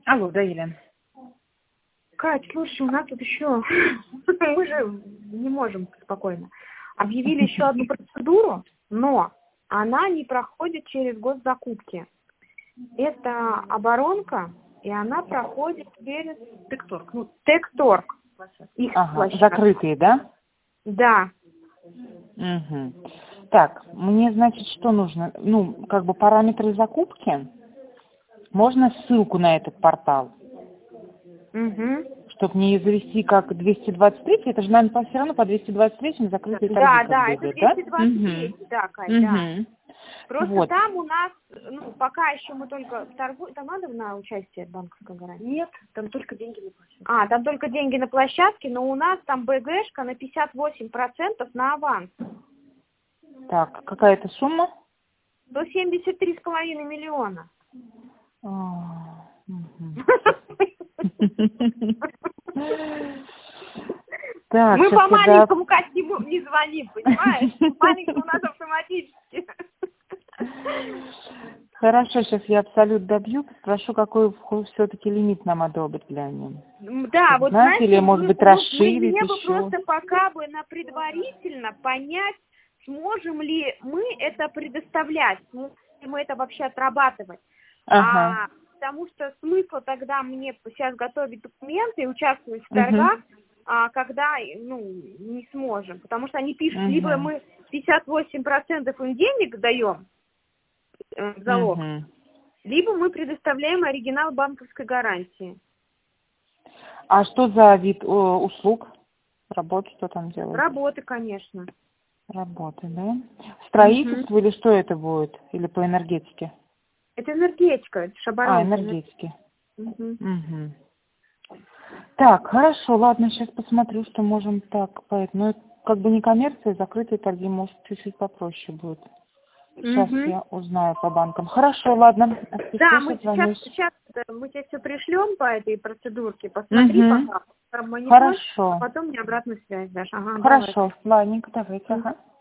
Алло, да, Елена. Кать, слушай, у нас тут еще, мы же не можем спокойно. Объявили еще одну процедуру, но она не проходит через госзакупки. Это оборонка, и она проходит через Текторг. Ну, Текторг. Их площадка. Закрытые, да? Да. Угу. Так, мне, значит, что нужно? Ну, как бы параметры закупки. Можно ссылку на этот портал? Угу. Чтобы не завести как 223, это же, наверное, все равно по 223 закрытые торги Да, как бы это идут, да? 223, да, Кать, Угу. да. Просто Вот. там у нас, ну, пока еще мы только торгуем, там надо на участие банковской гарантии? Нет, там только деньги на площадке. Там только деньги на площадке, но у нас там БГшка на 58% на аванс. Так, какая-то сумма? 173,5 миллиона. Так, мы по маленькому костюму не звоним, понимаешь? Маленький у нас автоматически. Хорошо, сейчас я абсолют добью, спрошу, какой все-таки лимит нам одобрить для них. Да, вот знаете, или, может быть, расширить мне еще. бы просто пока бы предварительно понять, сможем ли мы это предоставлять, сможем ли мы это вообще отрабатывать. Ага. Потому что смысла тогда мне сейчас готовить документы и участвовать в торгах, когда, не сможем. Потому что они пишут, либо мы 58% им денег даем в залог, либо мы предоставляем оригинал банковской гарантии. А что за вид услуг? Работы, что там делают? Работы, конечно. Работы, да? Строительство или что это будет? Или по энергетике? Это энергетика, это же оборонка. Энергетики. Так, хорошо, ладно, сейчас посмотрю, что можем так. Но это как бы не коммерция, закрытые торги, может, чуть-чуть попроще будет. Сейчас я узнаю по банкам. Хорошо, ладно. Да, мы сейчас мы тебе все пришлем по этой процедурке. Посмотри пока. Хорошо. А потом мне обратную связь дашь. Хорошо, ладненько, давайте.